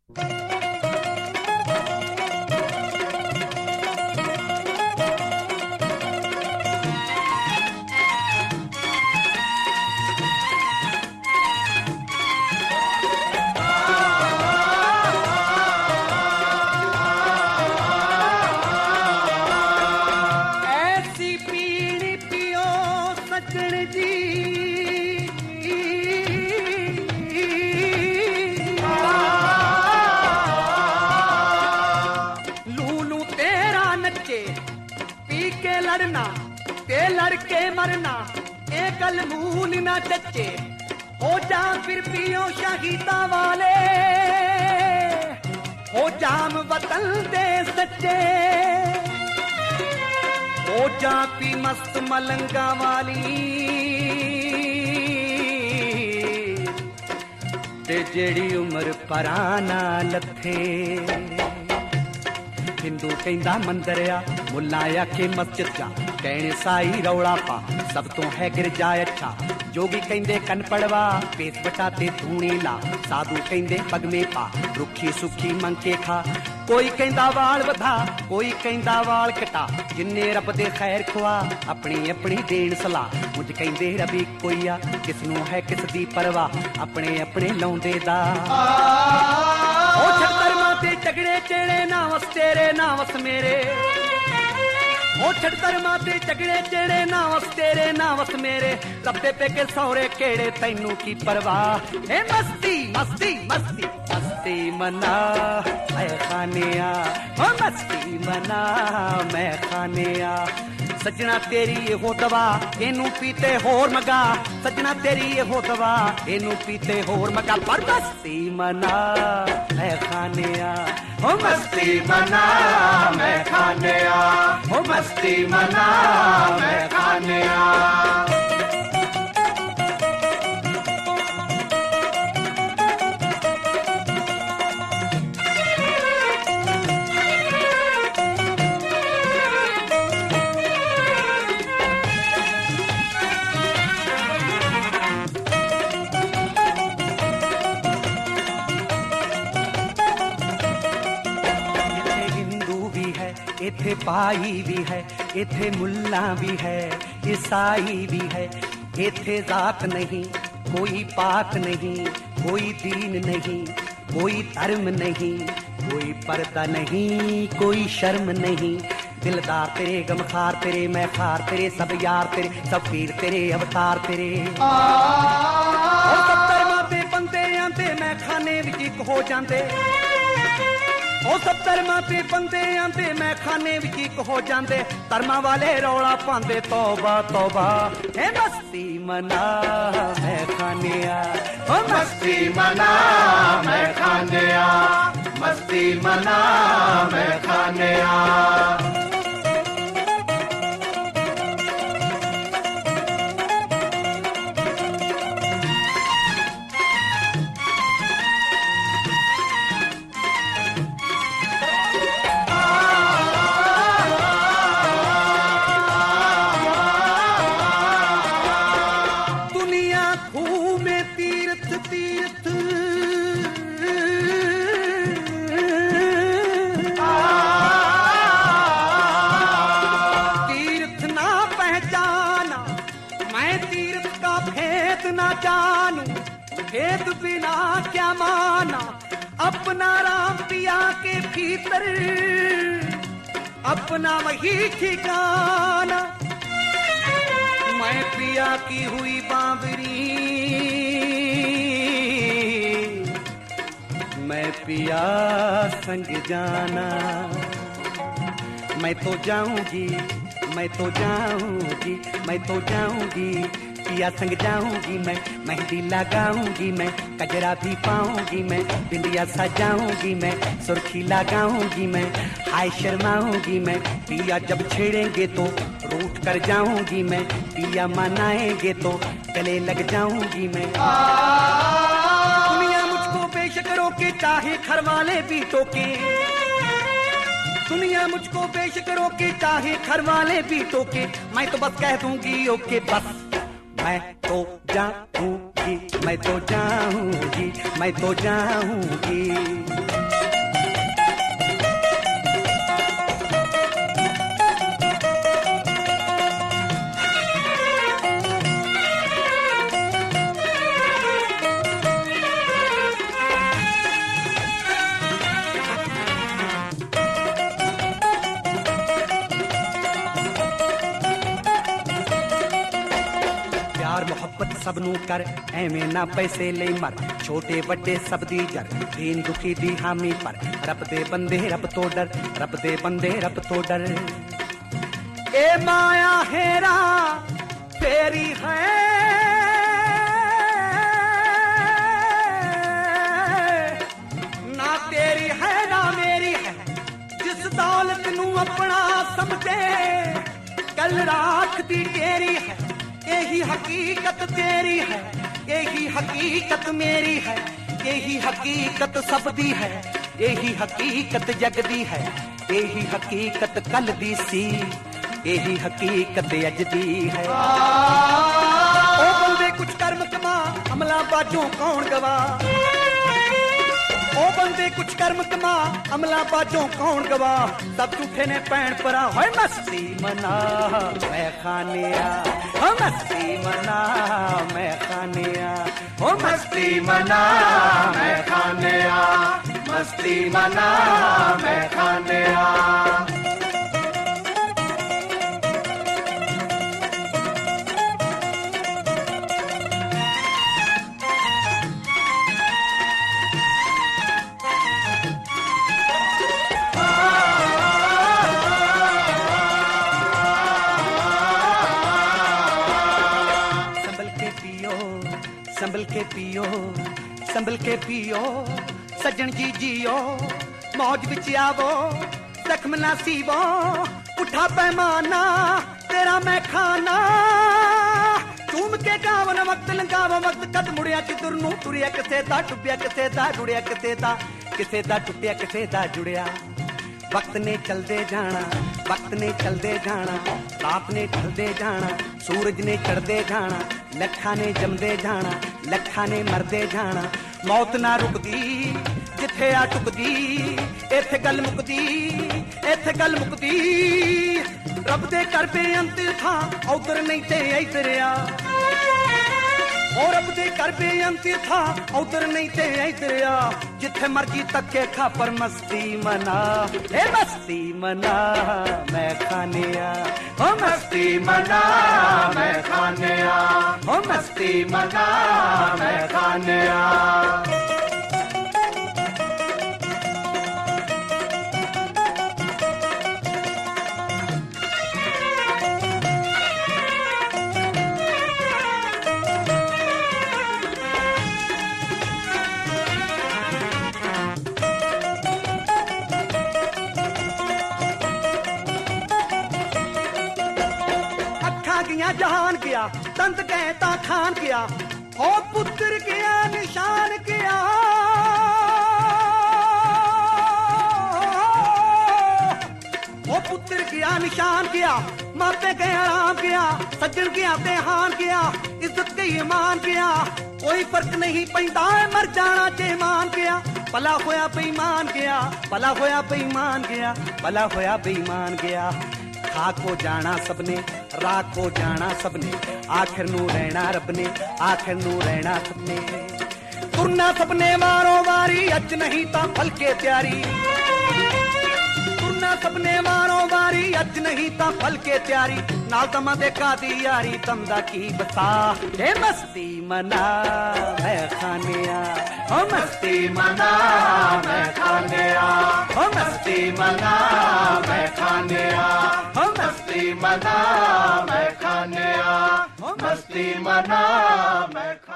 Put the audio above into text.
ते लड़के मरना एक मूल ना चच्चे हो जा फिर पियो शहीदा वाले हो जाम वतन दे सच्चे हो जा पी मस्त मलंगा वाली ते जेड़ी उम्र पराना लथे हिंदू कहंदा मंदिर आ मुल्ला आखे मस्जिद जा कहने साई रौला पा सब तो है गिरजा अच्छा जोगी कहंदे कन पड़वा पेट बटाते धूणी ला साधु कहंदे पग में पा रुखी सुखी मंके खा कोई कहंदा वाल वधा कोई कहंदा वाल कटा जिन्ने रब दे खैर खुआ अपनी अपनी देन सलाह मुझ कहंदे रबी कोई आ किसनू है किस दी परवाह अपने अपने लौंदे दा ओ छतर माते झगड़े चेड़े ना वस तेरे ना वस मेरे ओ छतर माते झगड़े चेड़े ना वस तेरे ना वस मेरे रब्बे पे के सौरे केड़े तैनू की परवाह ए मस्ती मस्ती मस्ती मस्ती मना मैं खाने आ ओ मस्ती मना मैं खाने आ सजना तेरी ये हो दवा एनू पीते होर मगा सजना तेरी ये हो दवा एनू पीते होर मगा पर मस्ती मना मैं खाने आ ओ मस्ती मना मैं खाने आ ओ मस्ती मना मैं खाने आ इथे पाई भी है इथे मुल्ला भी है ईसाई भी है इथे जात नहीं कोई पाक नहीं कोई दीन नहीं कोई धर्म नहीं कोई पर्दा नहीं कोई शर्म नहीं दिलदार तेरे गमखार तेरे मैं खार तेरे सब यार तेरे सब पीर तेरे अवतार तेरे सब धर्मां दे बंदे आंदे मैं खाने विच इक हो जांदे ओ सब धर्मां ते बंदे आंदे मैं खाने विच इक हो जांदे धर्मां वाले रौला पांदे तौबा तौबा ए मस्ती मना मैं खाने आ ओ मस्ती मना मैं खाने आ मस्ती मना मैं खाने आ जानू भेद बिना क्या माना अपना राम पिया के भीतर अपना वही ठिकाना मैं पिया की हुई बांवरी मैं पिया संग जाना मैं तो जाऊंगी मैं तो जाऊंगी मैं तो जाऊंगी पिया संग जाऊंगी मैं मेहंदी लगाऊंगी मैं कजरा भी पाऊंगी मैं बिंदिया सजाऊंगी मैं सुर्खी लगाऊंगी मैं हाय शर्माऊंगी मैं पिया जब छेड़ेंगे तो रूठ कर जाऊंगी मैं पिया मनाएंगे तो गले लग जाऊंगी मैं दुनिया मुझको बेशक रोके चाहे घर वाले भी टोके दुनिया मुझको बेशक रोके चाहे घर वाले भी टोके मैं तो बस कह दूंगी ओके बस मैं तो जाऊंगी मैं तो जाऊंगी मैं तो जाऊंगी सब नू कर एवें ना पैसे ले मर छोटे बड़े सब दी जर दीन दुखी दी हामी पर रब दे बंदे रब तो डर रब दे बंदे रब तो डर ए माया हेरा फेरी है ना तेरी है ना मेरी है जिस दौलत नू अपना समझे कल राख दी तेरी है यही हकीकत तेरी है यही हकीकत मेरी है यही हकीकत सब दी है यही हकीकत जग दी है यही हकीकत कल दी सी यही हकीकत अज दी है ओ बंदे कुछ कर्म कमा अमला बाजों कौन गवा ओ बंदे कुछ कर्म कमा अमला बाजों कौन गवा सब झूठे ने पैण परा होए मस्ती मना मैं खानिया हो मस्ती मना मैं खानिया हो मस्ती मना मैं खानिया मस्ती मना मैं खानिया संभल के पियो संभल के पियो सज्जन जी जियो मौज विच आवो जख्म ना सीवो उठा पैमाना तेरा मैं खाना चूम के गाव न वक्त लंगावो वक्त कद मुड़िया किधर नू तुरिया किसे दा डुबिया किसे दा जुड़िया किसे दा टुटिया किसे दा जुड़िया वक्त ने चलदे जाना वक्त ने चलदे जाना रात ने ढलदे जाना सूरज ने चढ़दे जाना लखा ने जमदे जाना लखा ने मरदे जाना मौत ना रुकदी जिथे आ टुकदी इथे गल मुकदी रब दे कर पे अंत था उधर नहीं ते इधर आ और रब दे कर पे अंत था उधर नहीं ते इधर आ जिथे मर्जी तके खा पर मस्ती मना ए मस्ती मना मैं खानिया ओ मस्ती मना मैं खानिया ओ मस्ती मना मैं खानिया गया जहान गया तंद कहता खान गया ओ पुत्र गया निशान गया ओ पुत्र गया निशान गया मापे गए आराम गया सज्जन गया देहान गया इज्जत गई ईमान गया कोई फर्क नहीं पैंदा मर जाना चे मान गया भला होया बेईमान गया भला होया बेईमान गया भला होया बेईमान गया खाक हो जाना सबने राख हो जाना सबने आखिर नू रहना रब ने आखिर नू रहना सबने तुरना सबने मारो वारी अच नहीं ता फल के तैयारी तुरना सबने मारो वारी अच नहीं ता फल के तैयारी नाल तमा देखा दी यारी तमदा की बता ए मस्ती मना मैं खानिया ओ मस्ती मना मैं खानिया ओ मस्ती मना मैं खानिया ओ मस्ती मना मैं खानिया ओ मस्ती मना मैं